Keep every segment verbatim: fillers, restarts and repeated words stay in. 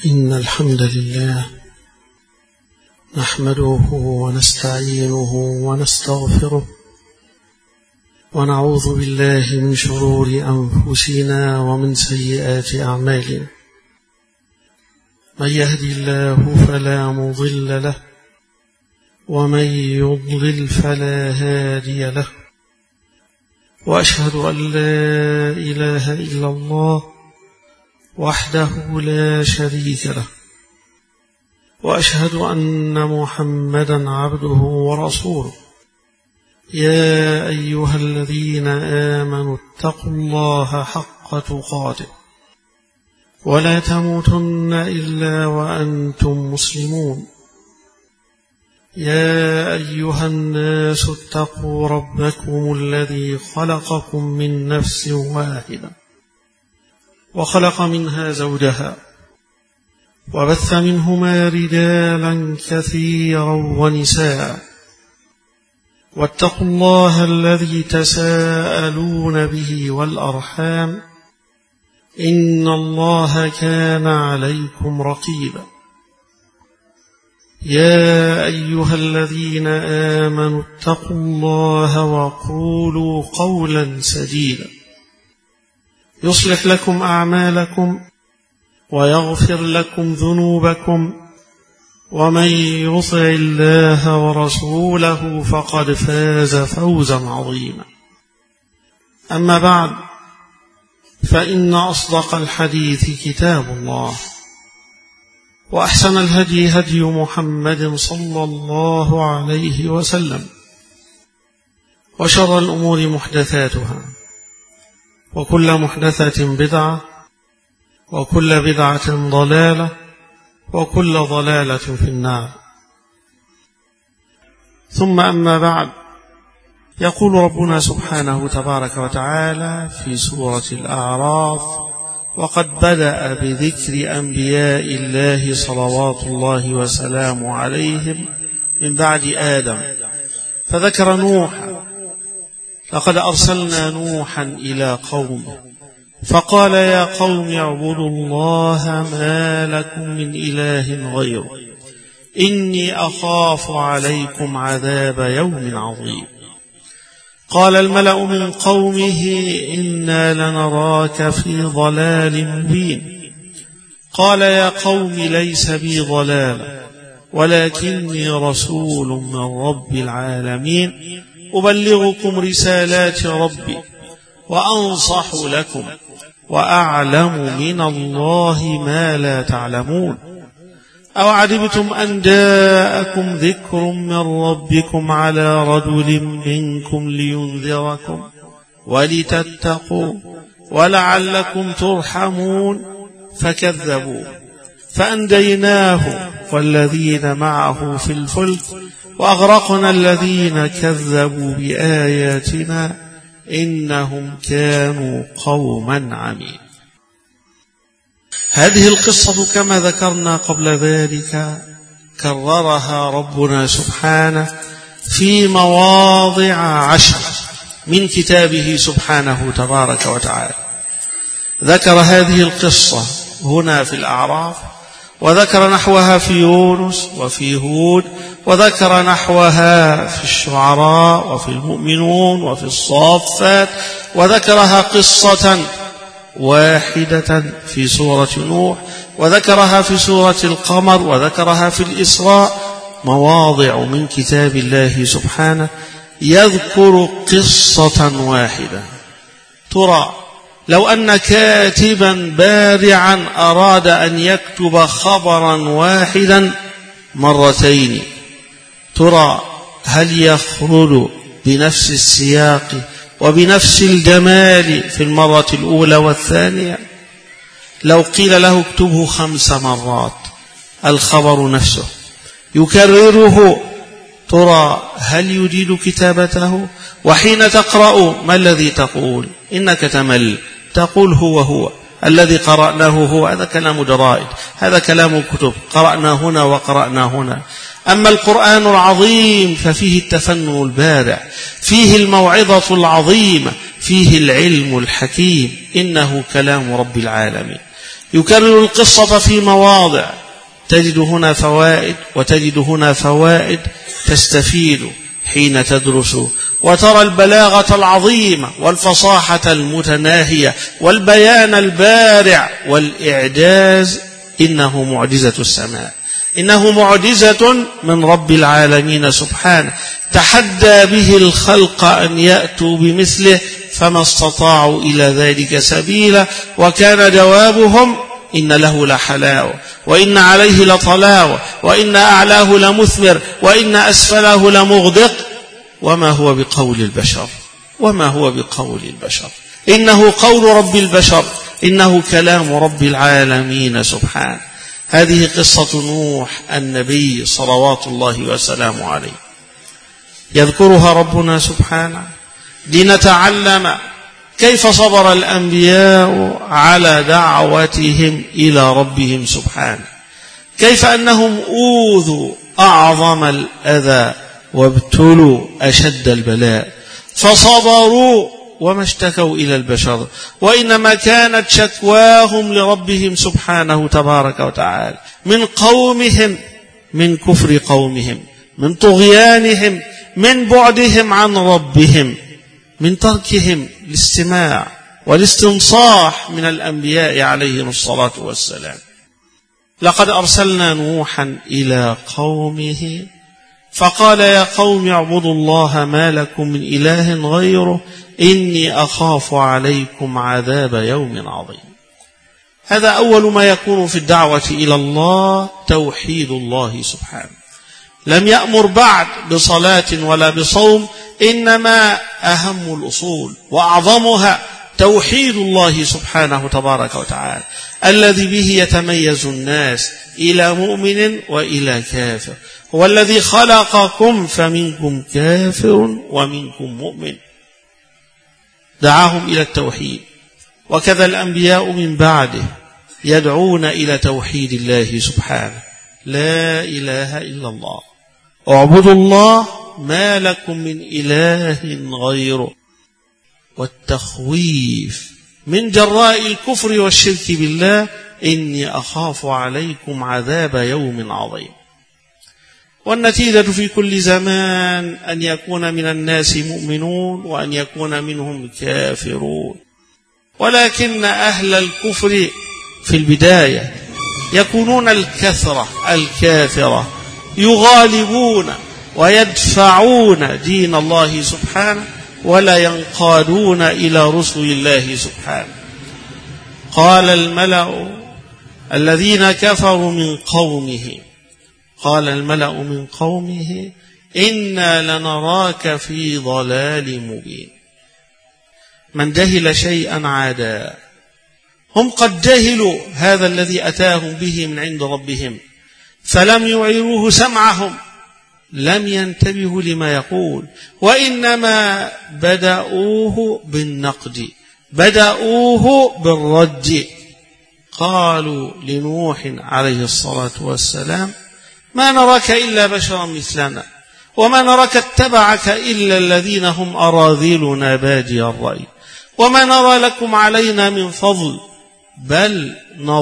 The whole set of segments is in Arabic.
إن الحمد لله نحمده ونستعينه ونستغفره ونعوذ بالله من شرور أنفسنا ومن سيئات أعمالنا. من يهدي الله فلا مضل له ومن يضلل فلا هادي له، وأشهد أن لا إله إلا الله وحده لا شريك له، وأشهد أن محمدا عبده ورسوله. يا أيها الذين آمنوا اتقوا الله حق تقاته ولا تموتن إلا وأنتم مسلمون. يا أيها الناس اتقوا ربكم الذي خلقكم من نفس واحدة وخلق منها زوجها وبث منهما رجالا كثيرا ونساء، واتقوا الله الذي تساءلون به والأرحام إن الله كان عليكم رقيبا. يا أيها الذين آمنوا اتقوا الله وقولوا قولا سديدا يصلح لكم أعمالكم ويغفر لكم ذنوبكم، ومن يطع الله ورسوله فقد فاز فوزا عظيما. أما بعد، فإن أصدق الحديث كتاب الله، وأحسن الهدي هدي محمد صلى الله عليه وسلم، وشر الأمور محدثاتها، وكل محدثة بدعة، وكل بدعة ضلالة، وكل ضلالة في النار. ثم أما بعد، يقول ربنا سبحانه تبارك وتعالى في سورة الأعراف: وقد بدأ بذكر أنبياء الله صلوات الله وسلامه عليهم من بعد آدم، فذكر نوحا: لقد أرسلنا نوحا إلى قومه فقال يا قوم اعبدوا الله ما لكم من إله غيره إني أخاف عليكم عذاب يوم عظيم. قال الملأ من قومه إنا لنراك في ضلال مبين. قال يا قوم ليس بي ضلال ولكني رسول من رب العالمين أبلغكم رسالات ربي وأنصح لكم وأعلم من الله ما لا تعلمون. أو عجبتم أن جاءكم ذكر من ربكم على رجل منكم لينذركم ولتتقوا ولعلكم ترحمون، فكذبوا فأنجيناه والذين معه في الفلك وأغرقنا الذين كذبوا بآياتنا إنهم كانوا قوما عمين. هذه القصة كما ذكرنا قبل ذلك كررها ربنا سبحانه في مواضع عشر من كتابه سبحانه تبارك وتعالى. ذكر هذه القصة هنا في الأعراف، وذكر نحوها في يونس وفي هود، وذكر نحوها في الشعراء وفي المؤمنون وفي الصافات، وذكرها قصة واحدة في سورة نوح، وذكرها في سورة القمر، وذكرها في الإسراء. مواضع من كتاب الله سبحانه يذكر قصة واحدة. ترى لو أن كاتبا بارعا أراد أن يكتب خبرا واحدا مرتين، ترى هل يخرج بنفس السياق وبنفس الجمال في المرة الأولى والثانية؟ لو قيل له اكتبه خمس مرات الخبر نفسه يكرره، ترى هل يجيد كتابته؟ وحين تقرأ ما الذي تقول؟ إنك تمل، تقول هو هو الذي قرأناه هو. هذا كلام جرائد، هذا كلام كتب، قرأنا هنا وقرأنا هنا. أما القرآن العظيم ففيه التفنن البارع، فيه الموعظة العظيمة، فيه العلم الحكيم، إنه كلام رب العالمين. يكرر القصة في مواضع، تجد هنا فوائد وتجد هنا فوائد تستفيد حين تدرس، وترى البلاغة العظيمة والفصاحة المتناهية والبيان البارع والإعجاز. إنه معجزة السماء، إنه معجزة من رب العالمين سبحانه، تحدى به الخلق أن يأتوا بمثله فما استطاعوا إلى ذلك سبيلا، وكان جوابهم: إن له لحلاوة، وإن عليه لطلاوة، وإن أعلاه لمثمر، وإن أسفله لمغدق، وما هو بقول البشر، وما هو بقول البشر، إنه قول رب البشر، إنه كلام رب العالمين سبحانه. هذه قصة نوح النبي صلوات الله وسلامه عليه، يذكرها ربنا سبحانه لنتعلم كيف صبر الأنبياء على دعوتهم إلى ربهم سبحانه، كيف أنهم أوذوا أعظم الأذى وابتلوا أشد البلاء فصبروا وما اشتكوا إلى البشر، وإنما كانت شكواهم لربهم سبحانه تبارك وتعالى من قومهم، من كفر قومهم، من طغيانهم، من بعدهم عن ربهم، من تركهم الاستماع والاستنصاح من الأنبياء عليهم الصلاة والسلام. لقد أرسلنا نوحا إلى قومه فقال: يا قوم اعبدوا الله ما لكم من إله غيره إني أخاف عليكم عذاب يوم عظيم. هذا أول ما يكون في الدعوة إلى الله، توحيد الله سبحانه. لم يأمر بعد بصلاة ولا بصوم، إنما أهم الأصول وأعظمها توحيد الله سبحانه تبارك وتعالى، الذي به يتميز الناس إلى مؤمن وإلى كافر. هو الذي خلقكم فمنكم كافر ومنكم مؤمن، دعاهم إلى التوحيد. وكذا الأنبياء من بعده يدعون إلى توحيد الله سبحانه، لا إله إلا الله، اعبدوا الله ما لكم من إله غيره. والتخويف من جراء الكفر والشرك بالله: إني أخاف عليكم عذاب يوم عظيم. والنتيجة في كل زمان أن يكون من الناس مؤمنون وأن يكون منهم كافرون، ولكن أهل الكفر في البداية يكونون الكثرة الكافرة، يغالبون ويدفعون دين الله سبحانه ولا ينقادون إلى رسل الله سبحانه. قال الملأ الذين كفروا من قومه قال الملأ من قومه إنا لنراك في ضلال مبين. من جهل شيئا عادا، هم قد جهلوا هذا الذي أتاهم به من عند ربهم فلم يعيروه سمعهم، لم ينتبهوا لما يقول، وإنما بدأوه بالنقد، بدأوه بالرد. قالوا لنوح عليه الصلاة والسلام: ما نراك إلا بشرا مثلنا وما نراك اتبعك إلا الذين هم أراذلنا بادي الرأي وما نرى لكم علينا من فضل بل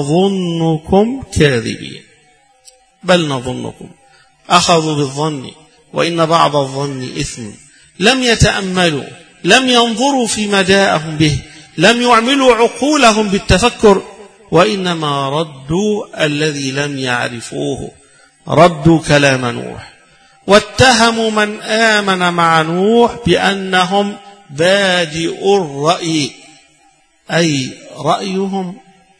نظنكم كاذبين. بل نظنكم، أخذوا بالظن، وإن بعض الظن إثم. لم يتأملوا، لم ينظروا فيما جاءهم به، لم يعملوا عقولهم بالتفكر، وإنما ردوا الذي لم يعرفوه، ردوا كلام نوح، واتهموا من آمن مع نوح بأنهم بادئ الرأي، أي رأيهم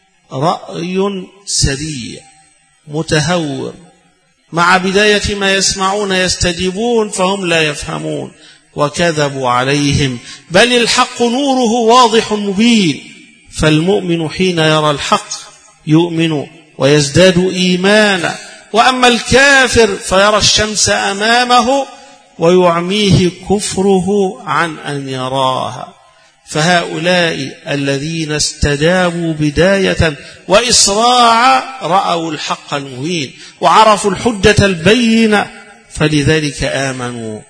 رأي سريع متهور، مع بداية ما يسمعون يستجيبون فهم لا يفهمون، وكذبوا عليهم. بل الحق نوره واضح مبين، فالمؤمن حين يرى الحق يؤمن ويزداد إيمانا، وأما الكافر فيرى الشمس أمامه ويعميه كفره عن أن يراها. فهؤلاء الذين استجابوا بداية وإسراعا رأوا الحق المبين وعرفوا الحجة البينة، فلذلك آمنوا.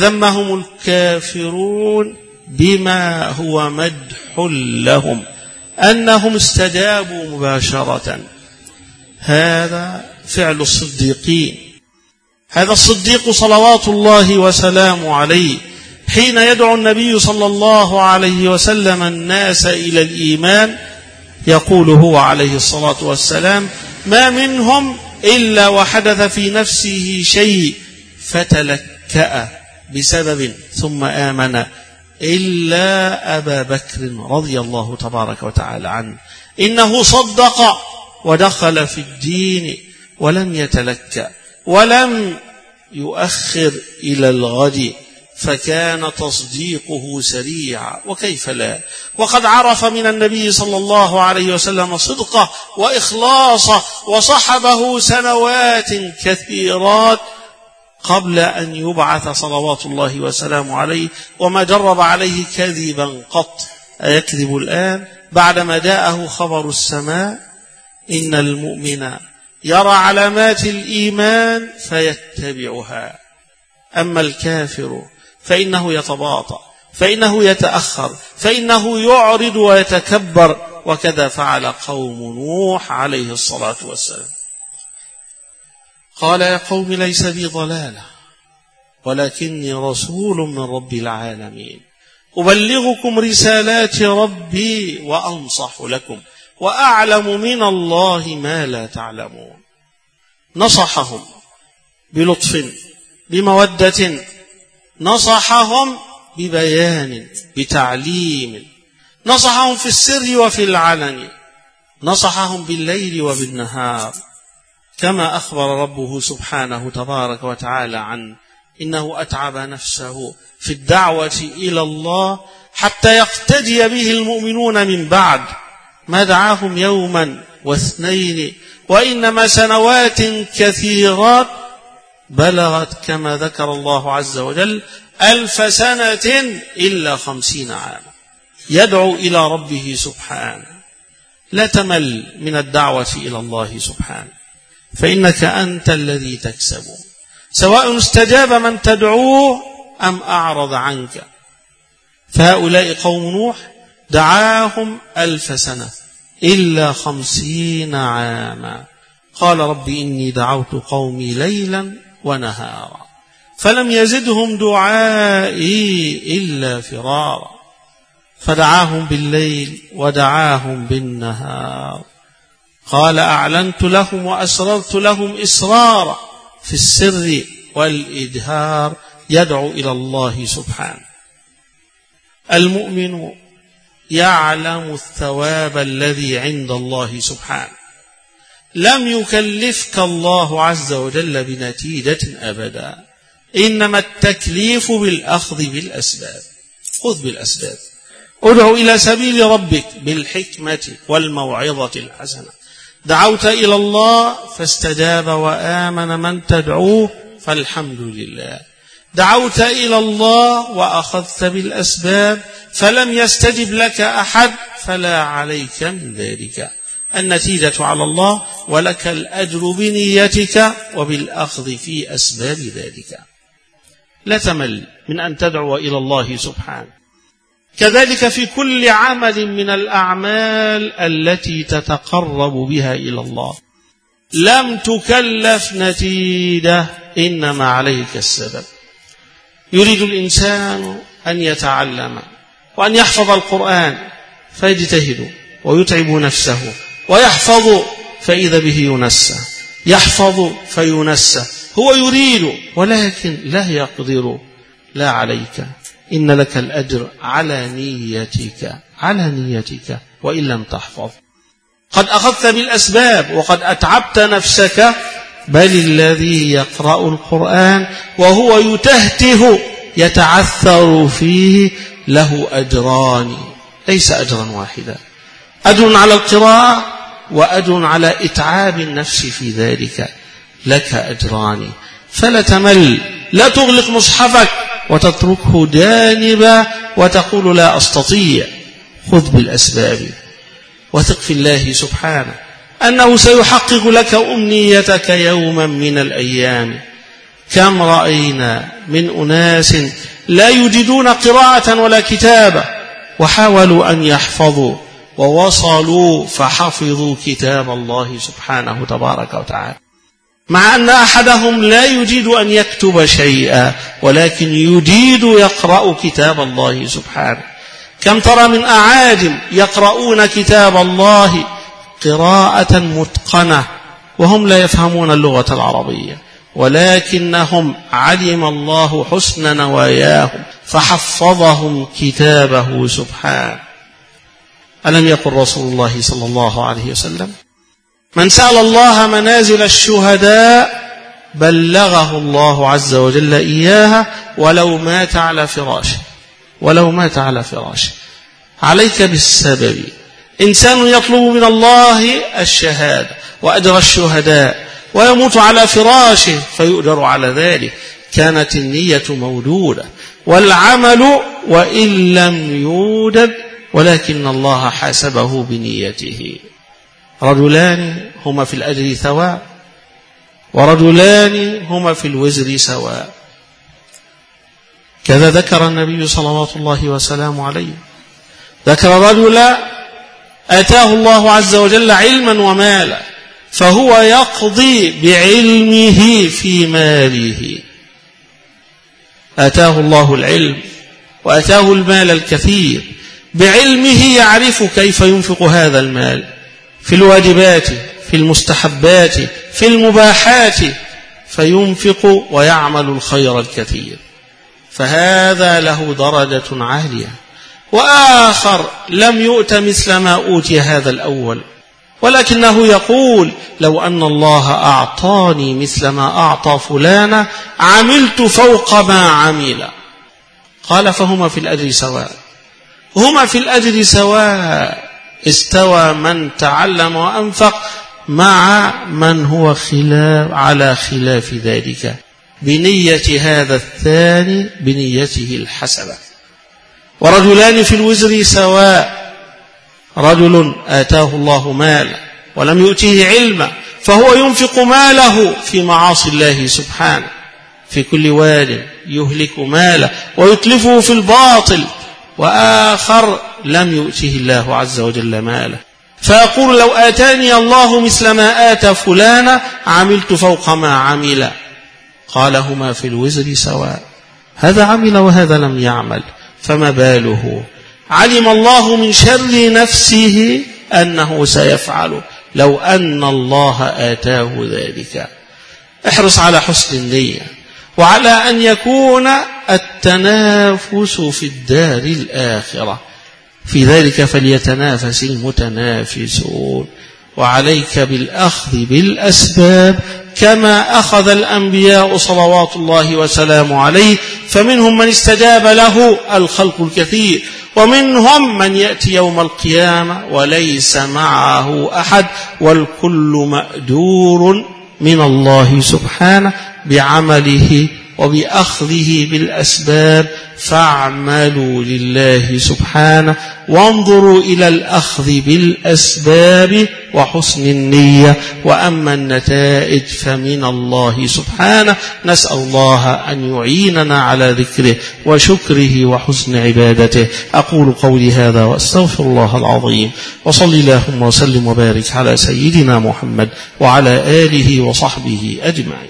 فذمهم الكافرون بما هو مدح لهم أنهم استجابوا مباشرة. هذا فعل الصديقين. هذا الصديق صلوات الله وسلامه عليه حين يدعو النبي صلى الله عليه وسلم الناس إلى الإيمان يقول هو عليه الصلاة والسلام: ما منهم إلا وحدث في نفسه شيء فتلكأ بسبب ثم آمن إلا أبا بكر رضي الله تبارك وتعالى عنه، إنه صدق ودخل في الدين ولم يتلكأ ولم يؤخر إلى الغد، فكان تصديقه سريعا. وكيف لا، وقد عرف من النبي صلى الله عليه وسلم صدقه وإخلاصه، وصحبه سنوات كثيرات قبل أن يبعث صلوات الله وسلامه عليه، وما جرب عليه كذبا قط. أيكذب الآن بعدما جاءه خبر السماء؟ إن المؤمن يرى علامات الإيمان فيتبعها، أما الكافر فإنه يتباطأ، فإنه يتأخر، فإنه يعرض ويتكبر. وكذا فعل قوم نوح عليه الصلاة والسلام. قال: يا قوم ليس بي ضلالة ولكني رسول من رب العالمين، أبلغكم رسالات ربي وأنصح لكم وأعلم من الله ما لا تعلمون. نصحهم بلطف بمودة، نصحهم ببيان بتعليم، نصحهم في السر وفي العلن، نصحهم بالليل وبالنهار، كما أخبر ربه سبحانه تبارك وتعالى عنه: إنه أتعب نفسه في الدعوة إلى الله حتى يقتدي به المؤمنون من بعد، ما دعاهم يوما واثنين وإنما سنوات كثيرات بلغت كما ذكر الله عز وجل ألف سنة إلا خمسين عاما يدعو إلى ربه سبحانه. لا تمل من الدعوة إلى الله سبحانه، فإنك أنت الذي تكسب، سواء استجاب من تدعوه أم أعرض عنك. فهؤلاء قوم نوح دعاهم ألف سنة إلا خمسين عاما. قال: رب إني دعوت قومي ليلا ونهارا فلم يزدهم دعائي إلا فرارا. فدعاهم بالليل ودعاهم بالنهار. قال: أعلنت لهم وأسررت لهم إسرارا في السر والإجهار، يدعو إلى الله سبحانه. المؤمن يعلم الثواب الذي عند الله سبحانه، لم يكلفك الله عز وجل بنتيجة أبدا، إنما التكليف بالأخذ بالأسباب. خذ بالأسباب، ادعو إلى سبيل ربك بالحكمة والموعظة الحسنة. دعوت إلى الله فاستجاب وآمن من تدعوه فالحمد لله. دعوت إلى الله وأخذت بالأسباب فلم يستجب لك أحد فلا عليك من ذلك، النتيجة على الله، ولك الأجر بنيتك وبالأخذ في أسباب ذلك. لا تمل من أن تدعو إلى الله سبحانه. كذلك في كل عمل من الأعمال التي تتقرب بها إلى الله، لم تكلف نتيجة، إنما عليك السبب. يريد الإنسان أن يتعلم وأن يحفظ القرآن فيجتهد ويتعب نفسه ويحفظ، فإذا به ينسى، يحفظ فينسى. هو يريد ولكن لا يقدر. لا عليك، إن لك الأجر على نيتك، على نيتك وإن لم تحفظ. قد أخذت بالأسباب وقد أتعبت نفسك، بل الذي يقرأ القرآن وهو يتهته يتعثر فيه له أجران، ليس أجرا واحدا، أجر على القراءة وأجر على إتعاب النفس في ذلك، لك أجران. فلا تمل، لا تغلق مصحفك وتتركه جانبا وتقول لا أستطيع. خذ بالأسباب وثق في الله سبحانه أنه سيحقق لك أمنيتك يوما من الأيام. كم رأينا من أناس لا يجدون قراءة ولا كتابة وحاولوا أن يحفظوا ووصلوا فحفظوا كتاب الله سبحانه تبارك وتعالى، مع أن أحدهم لا يجيد أن يكتب شيئا ولكن يجيد يقرأ كتاب الله سبحانه. كم ترى من أعاجم يقرؤون كتاب الله قراءة متقنة وهم لا يفهمون اللغة العربية، ولكنهم علم الله حسن نواياهم فحفظهم كتابه سبحانه. ألم يقل رسول الله صلى الله عليه وسلم: من سأل الله منازل الشهداء بلغه الله عز وجل إياها ولو مات على فراشه، ولو مات على فراشه. عليك بالسبب. إنسان يطلب من الله الشهادة وأجر الشهداء ويموت على فراشه فيؤجر على ذلك، كانت النية موجودة والعمل وإن لم يوجد، ولكن الله حاسبه بنيته. رجلان هما في الأجر سواء ورجلان هما في الوزر سواء. كذا ذكر النبي صلوات الله وسلامه عليه، ذكر رجلا آتاه الله عز وجل علما ومالا فهو يقضي بعلمه في ماله. آتاه الله العلم وآتاه المال الكثير، بعلمه يعرف كيف ينفق هذا المال في الواجبات، في المستحبات، في المباحات، فينفق ويعمل الخير الكثير، فهذا له درجة عالية. وآخر لم يؤت مثل ما أوتي هذا الأول، ولكنه يقول: لو أن الله أعطاني مثل ما أعطى فلانا عملت فوق ما عمل. قال: فهما في الأجر سواء، هما في الأجر سواء. استوى من تعلم وأنفق مع من هو خلاف على خلاف ذلك، بنية هذا الثاني بنيته الحسنة. ورجلان في الوزر سواء، رجل آتاه الله مالا ولم يؤته علما فهو ينفق ماله في معاصي الله سبحانه، في كل واد يهلك ماله ويتلفه في الباطل. وآخر لم يؤته الله عز وجل ماله فيقول: لو آتاني الله مثل ما آتى فلانا عملت فوق ما عمل. قال: هما في الوزر سواء، هذا عمل وهذا لم يعمل، فما باله؟ علم الله من شر نفسه أنه سيفعل لو أن الله آتاه ذلك. احرص على حسن النية وعلى أن يكون التنافس في الدار الآخرة، في ذلك فليتنافس المتنافسون. وعليك بالأخذ بالأسباب كما أخذ الأنبياء صلوات الله وسلامه عليه، فمنهم من استجاب له الخلق الكثير، ومنهم من يأتي يوم القيامة وليس معه أحد، والكل مأجور من الله سبحانه بعمله وبأخذه بالأسباب. فاعملوا لله سبحانه وانظروا إلى الأخذ بالأسباب وحسن النية، وأما النتائج فمن الله سبحانه. نسأل الله أن يعيننا على ذكره وشكره وحسن عبادته. أقول قولي هذا وأستغفر الله العظيم، وصل اللهم وسلم وبارك على سيدنا محمد وعلى آله وصحبه أجمعين.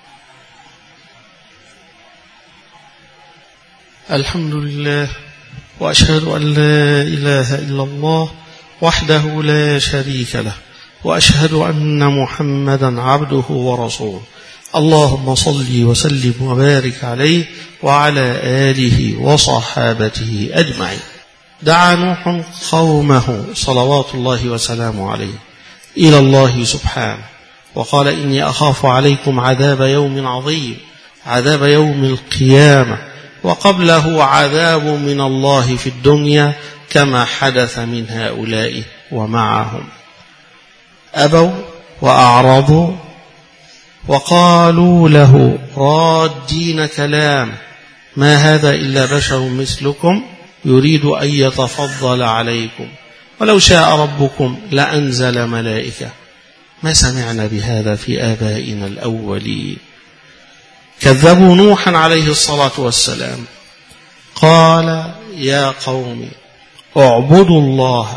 الحمد لله، وأشهد أن لا إله إلا الله وحده لا شريك له، وأشهد أن محمدا عبده ورسوله. اللهم صل وسلم وبارك عليه وعلى آله وصحابته أجمعين. دعا نوح قومه صلوات الله وسلامه عليه إلى الله سبحانه وقال: إني أخاف عليكم عذاب يوم عظيم، عذاب يوم القيامة، وقبله عذاب من الله في الدنيا كما حدث من هؤلاء ومعهم. أبوا وأعرضوا وقالوا له رادين كلام: ما هذا إلا بشر مثلكم يريد أن يتفضل عليكم، ولو شاء ربكم لأنزل ملائكة ما سمعنا بهذا في آبائنا الأولين. كذبوا نوحا عليه الصلاة والسلام. قال: يا قوم اعبدوا الله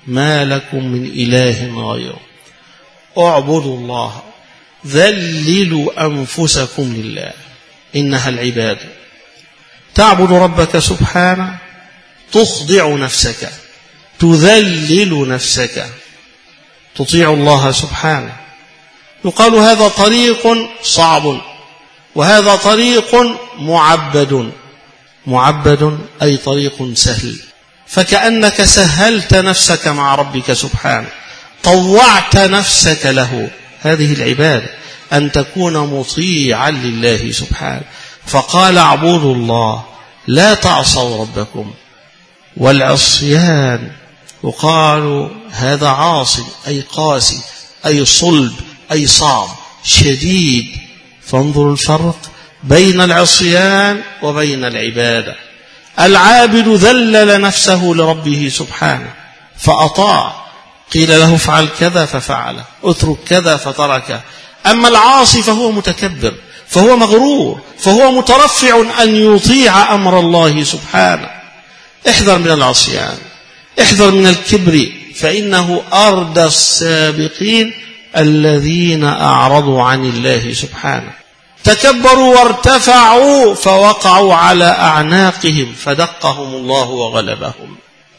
ما لكم من إله غيره اعبدوا الله ذللوا أنفسكم لله إنها العبادة. تعبد ربك سبحانه، تخضع نفسك، تذلل نفسك، تطيع الله سبحانه. يقال هذا طريق صعب وهذا طريق معبد. معبد أي طريق سهل، فكأنك سهلت نفسك مع ربك سبحانه، طوعت نفسك له. هذه العبادة أن تكون مطيعا لله سبحانه. فقال اعبدوا الله لا تعصوا ربكم. والعصيان وقالوا هذا عاصي أي قاسي أي صلب أي صعب شديد. فانظروا الفرق بين العصيان وبين العبادة. العابد ذلل نفسه لربه سبحانه فأطاع، قيل له افعل كذا ففعله، اترك كذا فتركه. أما العاصي فهو متكبر، فهو مغرور، فهو مترفع أن يطيع أمر الله سبحانه. احذر من العصيان، احذر من الكبر، فإنه أردى السابقين الذين أعرضوا عن الله سبحانه. تكبروا وارتفعوا فوقعوا على أعناقهم فدقهم الله وغلبهم.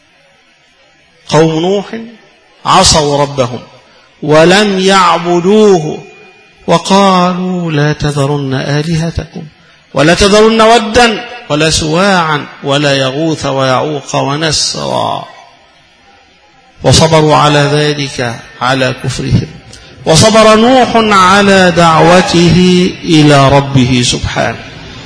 قوم نوح عصوا ربهم ولم يعبدوه وقالوا لا تذرن آلهتكم ولا تذرن ودا ولا سواعا ولا يغوث ويعوق ونسرا. وصبروا على ذلك على كفرهم. وصبر نوح على دعوته إلى ربه سبحانه.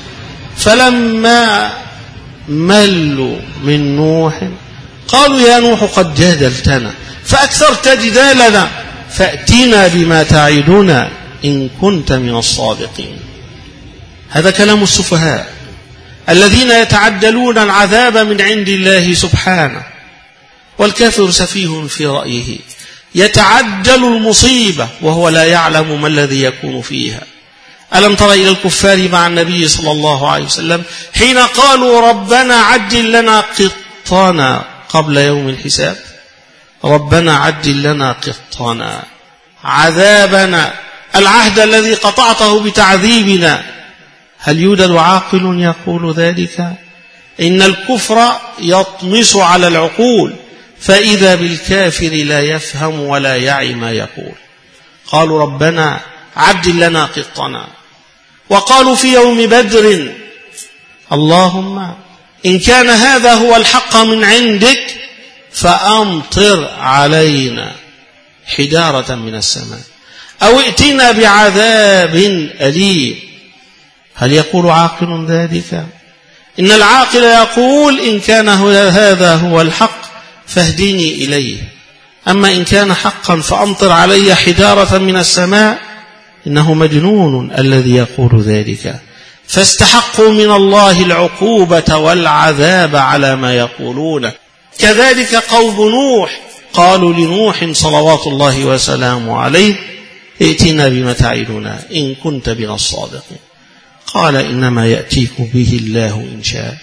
فلما ملوا من نوح قالوا يا نوح قد جادلتنا فأكثرت جدالنا فأتنا بما تعدنا إن كنت من الصادقين. هذا كلام السفهاء الذين يتعدلون العذاب من عند الله سبحانه. والكافر سفيه في رأيه، يتعجل المصيبة وهو لا يعلم ما الذي يكون فيها. ألم تر إلى الكفار مع النبي صلى الله عليه وسلم حين قالوا ربنا عجل لنا قطنا قبل يوم الحساب؟ ربنا عجل لنا قطنا، عذابنا، العهد الذي قطعته بتعذيبنا. هل يوجد عاقل يقول ذلك؟ إن الكفر يطمس على العقول، فإذا بالكافر لا يفهم ولا يعي ما يقول. قالوا ربنا عجل لنا قطنا. وقالوا في يوم بدر اللهم إن كان هذا هو الحق من عندك فأمطر علينا حجارة من السماء أو ائتنا بعذاب أليم. هل يقول عاقل ذلك؟ إن العاقل يقول إن كان هذا هو الحق فاهدني إليه، أما إن كان حقا فأمطر علي حجارة من السماء. إنه مجنون الذي يقول ذلك. فاستحقوا من الله العقوبة والعذاب على ما يقولون. كذلك قوم نوح قالوا لنوح صلوات الله وسلامه عليه ائتنا بما تعدنا إن كنت من الصادقين. قال إنما يأتيكم به الله إن شاء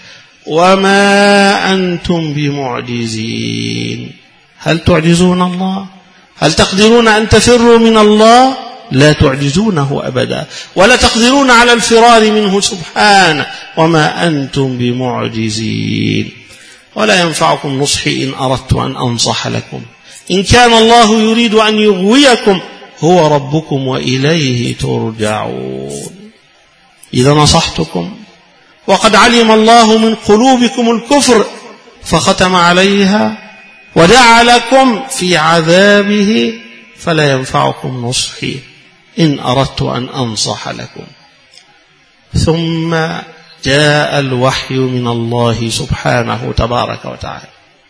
وما أنتم بمعجزين. هل تعجزون الله؟ هل تقدرون أن تفروا من الله؟ لا تعجزونه أبدا، ولا تقدرون على الفرار منه سبحانه. وما أنتم بمعجزين. ولا ينفعكم نصحي إن أردت أن أنصح لكم إن كان الله يريد أن يغويكم هو ربكم وإليه ترجعون. إذا نصحتكم وقد علم الله من قلوبكم الكفر فختم عليها وجعلكم في عذابه فلا ينفعكم نصحي إن أردت أن أنصح لكم. ثم جاء الوحي من الله سبحانه تبارك وتعالى.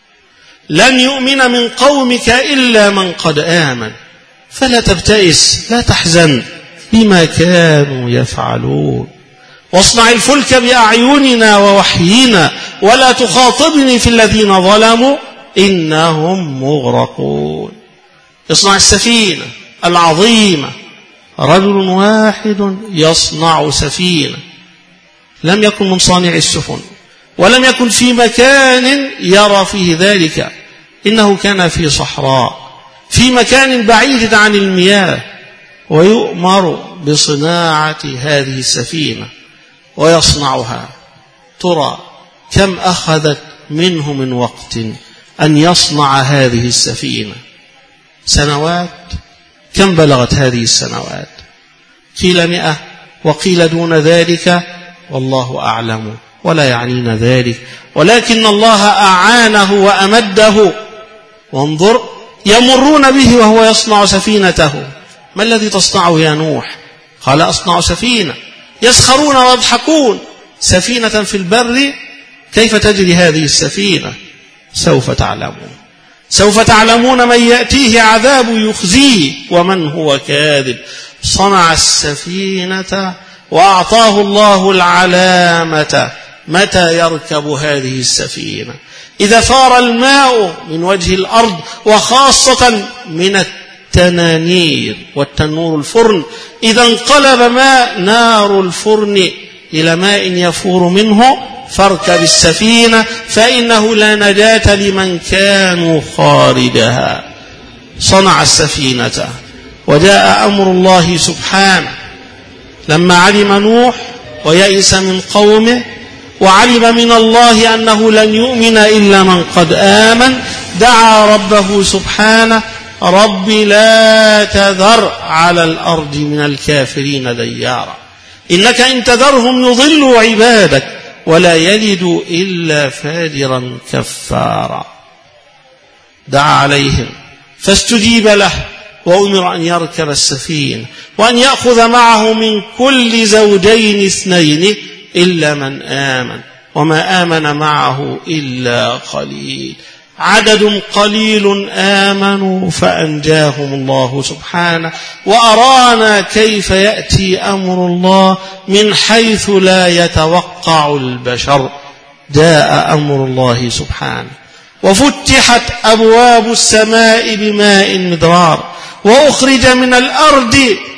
لن يؤمن من قومك إلا من قد آمن فلا تبتئس، لا تحزن بما كانوا يفعلون. واصنع الفلك بأعيننا ووحينا ولا تخاطبني في الذين ظلموا إنهم مغرقون. اصنع السفينة العظيمة. رجل واحد يصنع سفينة، لم يكن من صانع السفن ولم يكن في مكان يرى فيه ذلك، إنه كان في صحراء في مكان بعيد عن المياه، ويؤمر بصناعة هذه السفينة ويصنعها. ترى كم أخذت منه من وقت أن يصنع هذه السفينة؟ سنوات. كم بلغت هذه السنوات؟ قيل مئة وقيل دون ذلك، والله أعلم، ولا يعنينا ذلك، ولكن الله أعانه وأمده. وانظر، يمرون به وهو يصنع سفينته. ما الذي تصنعه يا نوح؟ قال أصنع سفينة. يسخرون ويضحكون. سفينة في البر، كيف تجري هذه السفينة؟ سوف تعلمون. سوف تعلمون من يأتيه عذاب يخزيه ومن هو كاذب. صنع السفينة وأعطاه الله العلامة متى يركب هذه السفينة. إذا ثار الماء من وجه الأرض، وخاصة من التنانير، والتنور الفرن، إذا انقلب ماء نار الفرن إلى ماء يفور منه، فاركب السفينة فإنه لا نجاة لمن كانوا خارجها. صنع السفينة، وجاء أمر الله سبحانه لما علم نوح ويئس من قومه، وعلم من الله أنه لن يؤمن إلا من قد آمن، دعا ربه سبحانه: رب لا تذر على الأرض من الكافرين ديارا، إنك إن تذرهم يضلوا عبادك ولا يلدوا إلا فاجرا كفارا. دعا عليهم فاستجيب له، وأمر أن يركب السفينة، وأن يأخذ معه من كل زوجين اثنين إلا من آمن، وما آمن معه إلا قليل. عدد قليل آمنوا فأنجاهم الله سبحانه، وأرانا كيف يأتي أمر الله من حيث لا يتوقع البشر. جاء أمر الله سبحانه، وفتحت أبواب السماء بماء مدرار، وأخرج من الأرض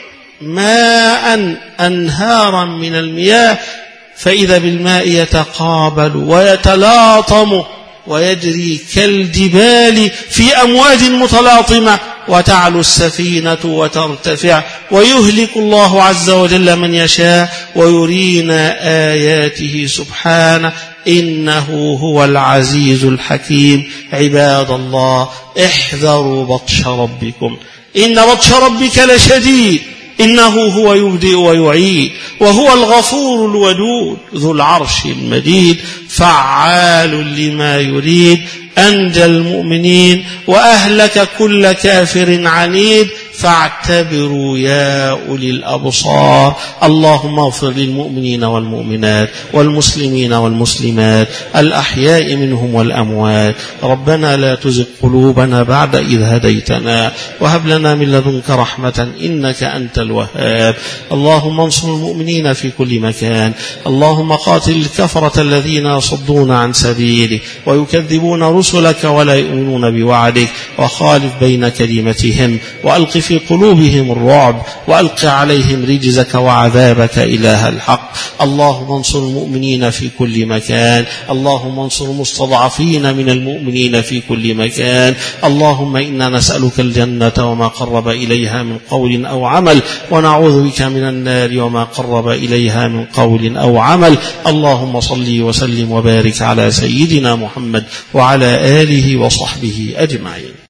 ماء أنهارا من المياه، فإذا بالماء يتقابل ويتلاطم ويجري كالجبال في أمواج متلاطمة، وتعلو السفينة وترتفع، ويهلك الله عز وجل من يشاء، ويرينا آياته سبحانه، إنه هو العزيز الحكيم. عباد الله، احذروا بطش ربكم، إن بطش ربك لشديد، إنه هو يبدئ ويعيد، وهو الغفور الودود ذو العرش المجيد، فعال لما يريد. أنجى المؤمنين وأهلك كل كافر عنيد، فاعتبروا يا أولي الأبصار. اللهم اغفر للمؤمنين والمؤمنات والمسلمين والمسلمات الأحياء منهم والأموات. ربنا لا تزغ قلوبنا بعد إذ هديتنا، وهب لنا من لدنك رحمة إنك أنت الوهاب. اللهم انصر المؤمنين في كل مكان. اللهم قاتل الكفرة الذين يصدون عن سبيلك ويكذبون رسلك ولا يؤمنون بوعدك، وخالف بين كلمتهم، وألق في قلوبهم الرعب، وألق عليهم رجزك وعذابك إله الحق. اللهم انصر المؤمنين في كل مكان. اللهم انصر المستضعفين من المؤمنين في كل مكان. اللهم إنا نسألك الجنة وما قرب إليها من قول أو عمل، ونعوذ بك من النار وما قرب إليها من قول أو عمل. اللهم صل وسلم وبارك على سيدنا محمد وعلى آله وصحبه أجمعين.